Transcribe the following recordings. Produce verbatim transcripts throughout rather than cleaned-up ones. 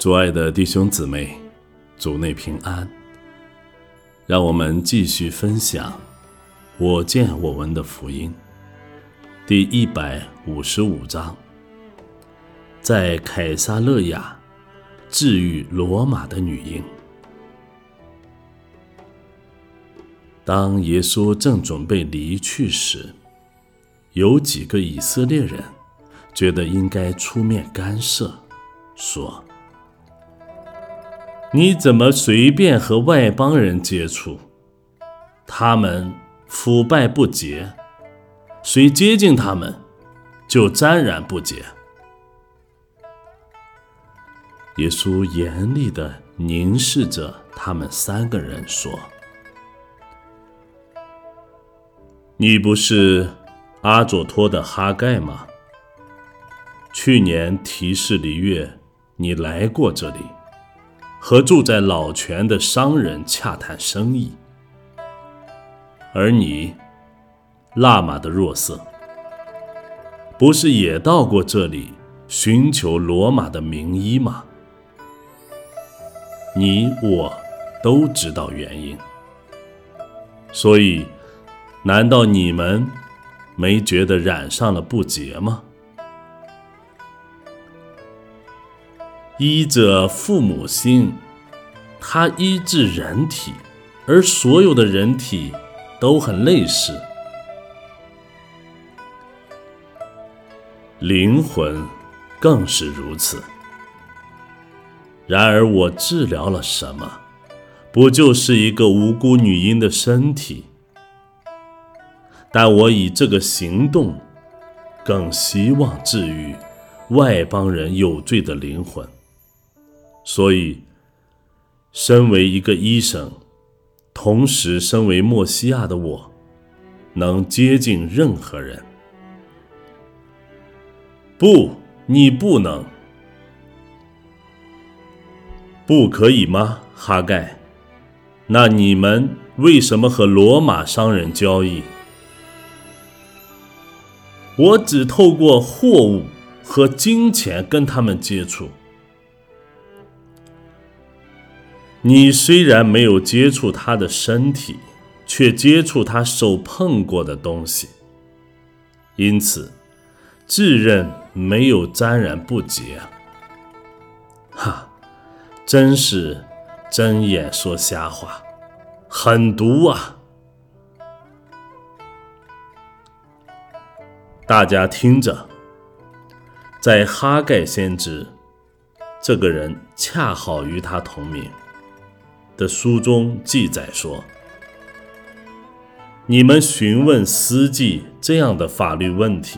主爱的弟兄姊妹，主内平安。让我们继续分享我见我闻的福音第一百五十五章，在凯撒勒雅治愈罗马的女婴。当耶稣正准备离去时，有几个以色列人觉得应该出面干涉，说：你怎么随便和外邦人接触？他们腐败不洁，谁接近他们，就沾染不洁。耶稣严厉地凝视着他们三个人说：你不是阿佐托的哈盖吗？去年提示里月，你来过这里，和住在老泉的商人洽谈生意。而你，拉玛的若瑟，不是也到过这里寻求罗马的名医吗？你我都知道原因，所以难道你们没觉得染上了不洁吗？医者父母心，他医治人体，而所有的人体都很类似。灵魂更是如此。然而我治疗了什么？不就是一个无辜女婴的身体？但我以这个行动，更希望治愈外邦人有罪的灵魂。所以，身为一个医生，同时身为默西亚的我，能接近任何人。不，你不能。不可以吗，哈盖？那你们为什么和罗马商人交易？我只透过货物和金钱跟他们接触。你虽然没有接触他的身体，却接触他手碰过的东西，因此自认没有沾染不洁。哈，真是睁眼说瞎话，狠毒啊！大家听着，在哈盖先知，这个人恰好与他同名的书中记载说，你们询问司祭这样的法律问题：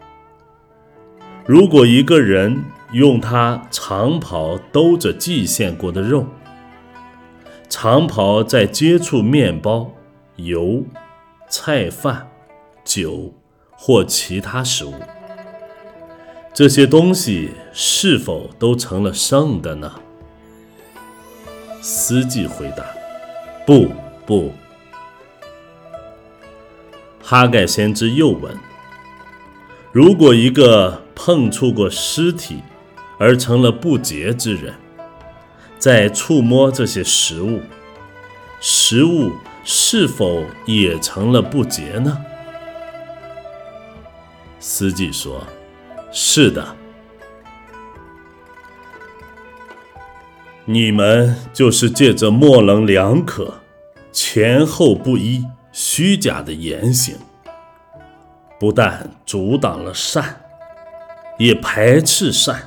如果一个人用他长袍兜着祭献过的肉，长袍在接触面包、油、菜饭、酒或其他食物，这些东西是否都成了圣的呢？司祭回答：不不。哈盖先知又问：如果一个碰触过尸体而成了不洁之人，再触摸这些食物，食物是否也成了不洁呢？司祭说：是的。你们就是借着模棱两可、前后不一、虚假的言行，不但阻挡了善，也排斥善，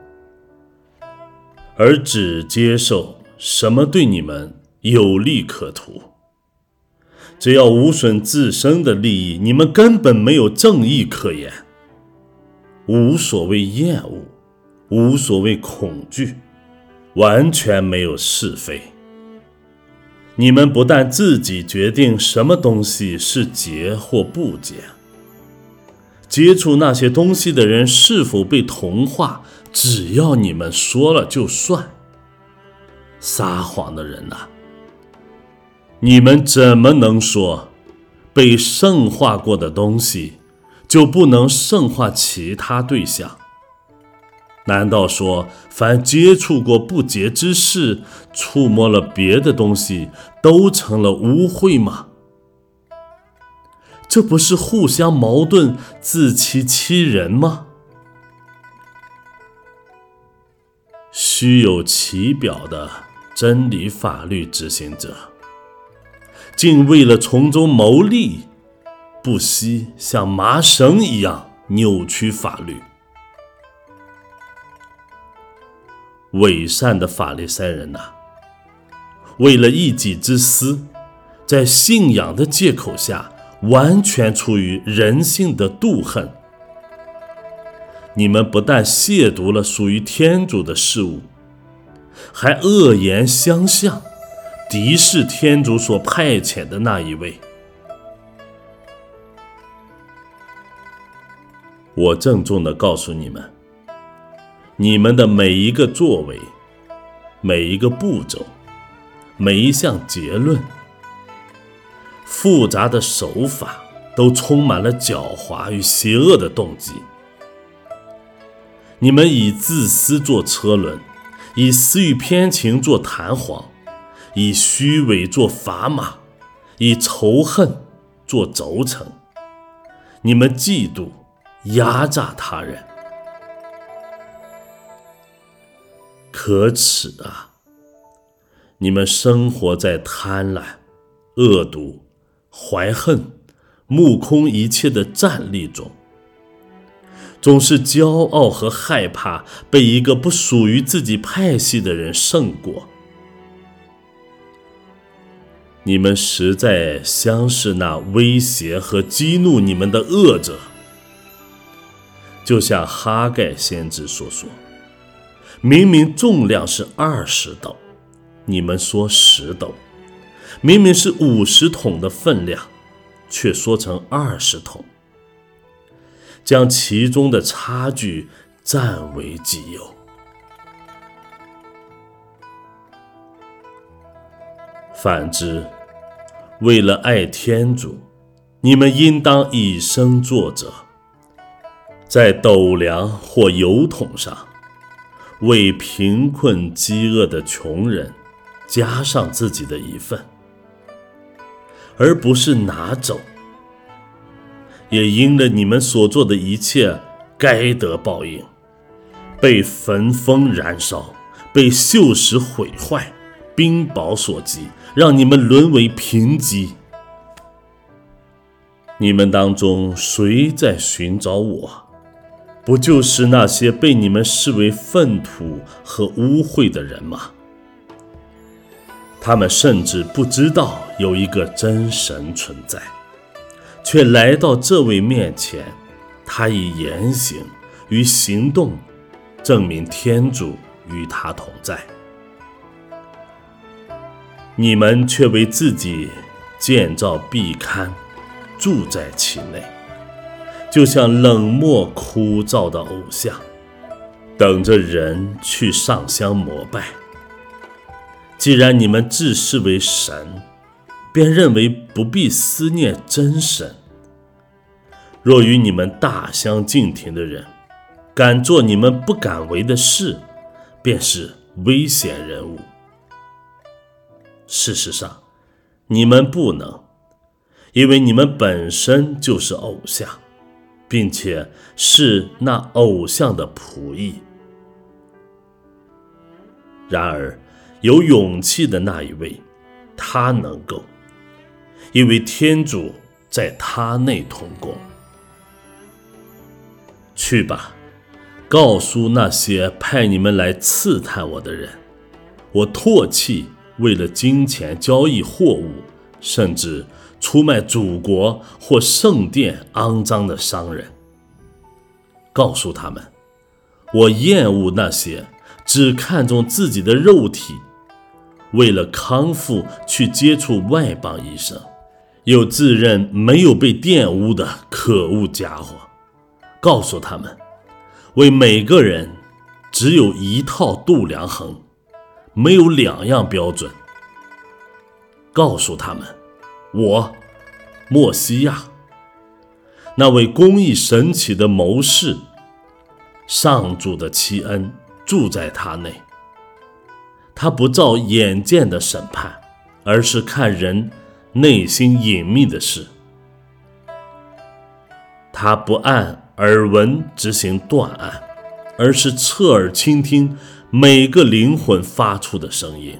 而只接受什么对你们有利可图。只要无损自身的利益，你们根本没有正义可言，无所谓厌恶，无所谓恐惧，完全没有是非。你们不但自己决定什么东西是洁或不洁，接触那些东西的人是否被同化，只要你们说了就算。撒谎的人啊，你们怎么能说被圣化过的东西就不能圣化其他对象？ 难道说凡接触过不洁之事，触摸了别的东西，都成了污秽吗？这不是互相矛盾，自欺欺人吗？虚有其表的真理法律执行者，竟为了从中牟利，不惜像麻绳一样扭曲法律。伪善的法利赛人啊，为了一己之私，在信仰的借口下，完全出于人性的妒恨。你们不但亵渎了属于天主的事物，还恶言相向，敌视天主所派遣的那一位。我郑重地告诉你们，你们的每一个作为，每一个步骤，每一项结论，复杂的手法，都充满了狡猾与邪恶的动机。你们以自私做车轮，以私欲偏情做弹簧，以虚伪做砝码，以仇恨做轴承。你们嫉妒压榨他人，可耻啊！你们生活在贪婪、恶毒、怀恨、目空一切的战力中，总是骄傲和害怕被一个不属于自己派系的人胜过。你们实在相是那威胁和激怒你们的恶者，就像哈盖先知所说，明明重量是二十斗，你们说十斗；明明是五十桶的分量，却说成二十桶，将其中的差距占为己有。反之，为了爱天主，你们应当以身作则，在斗量或油桶上，为贫困饥饿的穷人加上自己的一份，而不是拿走。也因了你们所做的一切，该得报应，被焚风燃烧，被锈蚀毁坏，冰雹所击，让你们沦为贫瘠。你们当中谁在寻找我？不就是那些被你们视为粪土和污秽的人吗？他们甚至不知道有一个真神存在，却来到这位面前，他以言行与行动证明天主与他同在。你们却为自己建造壁龛，住在其内，就像冷漠枯燥的偶像，等着人去上香膜拜。既然你们自视为神，便认为不必思念真神。若与你们大相径庭的人敢做你们不敢为的事，便是危险人物。事实上，你们不能，因为你们本身就是偶像，并且是那偶像的仆役。然而，有勇气的那一位，他能够，因为天主在他内同工。去吧，告诉那些派你们来刺探我的人，我唾弃为了金钱交易货物，甚至出卖祖国或圣殿肮脏的商人。告诉他们，我厌恶那些只看重自己的肉体，为了康复去接触外邦医生，又自认没有被玷污的可恶家伙。告诉他们，为每个人只有一套度量衡，没有两样标准。告诉他们，我默西亚，那位公义神奇的谋士， 上主的奇恩住在他内。他不照眼见的审判，而是看人内心隐秘的事。他不按耳闻执行断案，而是侧耳倾听每个灵魂发出的声音。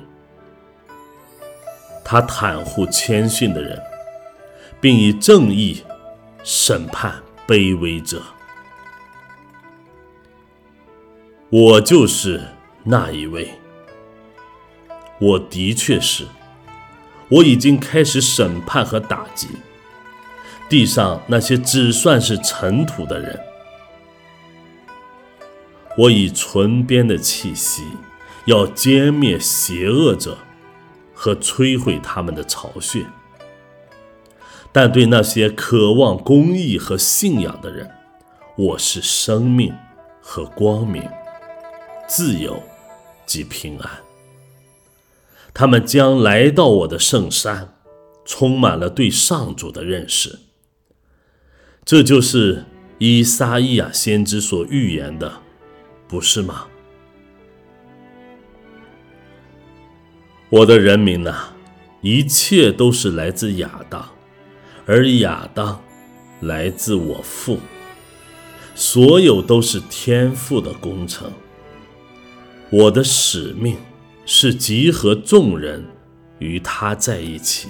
他袒护谦逊的人，并以正义审判卑微者。我就是那一位，我的确是，我已经开始审判和打击地上那些只算是尘土的人。我以唇边的气息，要歼灭邪恶者和摧毁他们的巢穴。但对那些渴望公义和信仰的人，我是生命和光明，自由及平安。他们将来到我的圣山，充满了对上主的认识。这就是以撒意亚先知所预言的，不是吗？我的人民啊，一切都是来自亚当，而亚当来自我父，所有都是天父的工程。我的使命是集合众人与他在一起。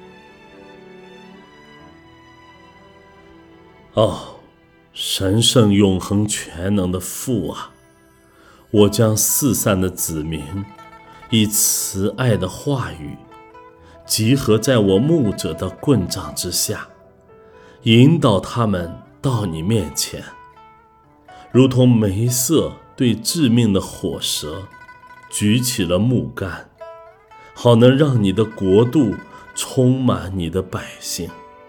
哦，神圣永恒全能的父啊，我将四散的子民以慈爱的话语集合在我牧者的棍杖之下，引导他们到你面前，如同梅瑟对致命的火蛇举起了木杆，好能让你的国度充满你的百姓。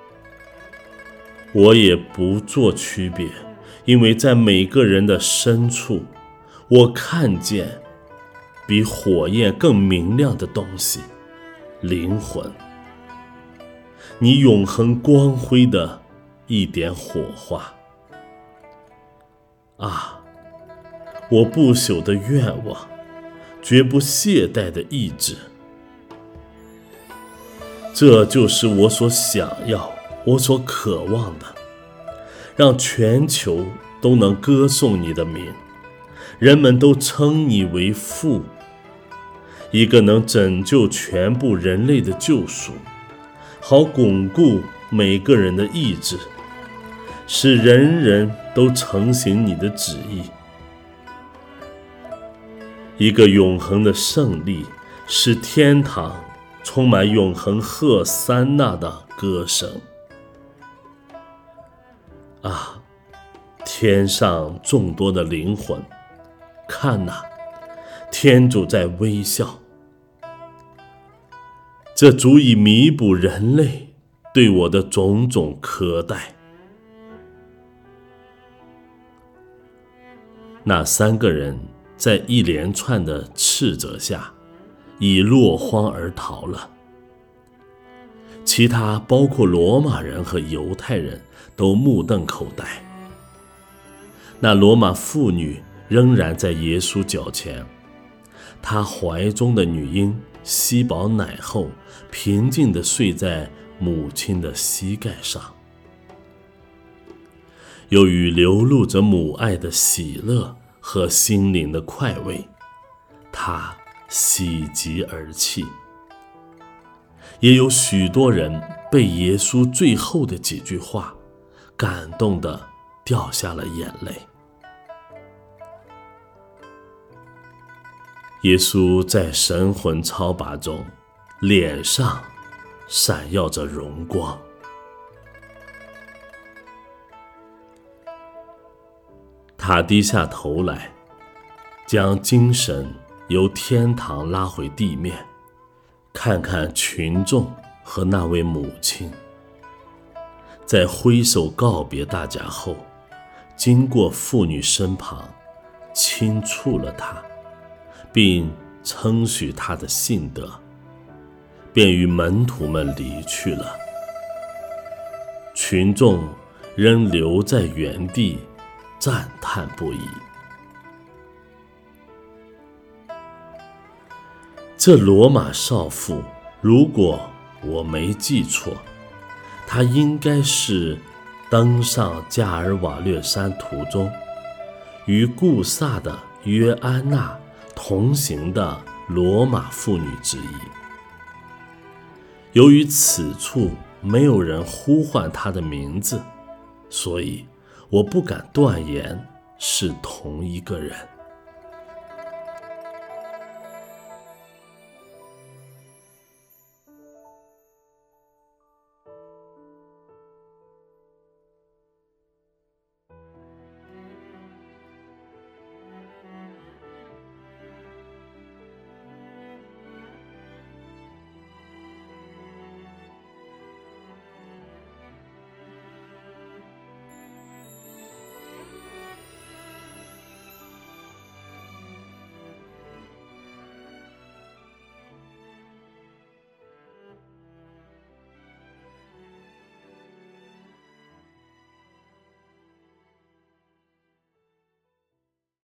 我也不做区别，因为在每个人的深处，我看见比火焰更明亮的东西，灵魂，你永恒光辉的一点火花。啊，我不朽的愿望，绝不懈怠的意志，这就是我所想要，我所渴望的，让全球都能歌颂你的名，人们都称你为父，一个能拯救全部人类的救赎，好巩固每个人的意志，使人人都承行你的旨意。一个永恒的胜利，使天堂充满永恒赫三那的歌声。啊，天上众多的灵魂，看哪，天主在微笑。这足以弥补人类对我的种种苛待。那三个人在一连串的斥责下，已落荒而逃了。其他包括罗马人和犹太人都目瞪口呆。那罗马妇女仍然在耶稣脚前，她怀中的女婴吸饱奶后，平静地睡在母亲的膝盖上。由于流露着母爱的喜乐和心灵的快慰，她喜极而泣。也有许多人被耶稣最后的几句话感动得掉下了眼泪。耶稣在神魂超拔中，脸上闪耀着荣光。他低下头来，将精神由天堂拉回地面，看看群众和那位母亲。在挥手告别大家后，经过妇女身旁，轻触了她，并称许她的信德，便与门徒们离去了。群众仍留在原地，赞叹不已。 这罗马少妇，如果我没记错，她应该是登上加尔瓦略山途中与顾萨的约安娜同行的罗马妇女之一。由于此处没有人呼唤她的名字，所以我不敢断言是同一个人。